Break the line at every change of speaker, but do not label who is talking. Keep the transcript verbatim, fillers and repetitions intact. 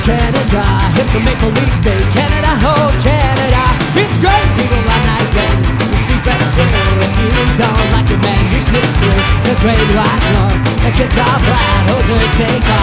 Canada, it's a maple leaf state. Canada, oh Canada, it's great. People are nice and the street friends chill. If you don't like your man, you sneak through the great white north. The kids are flat, hosers take off.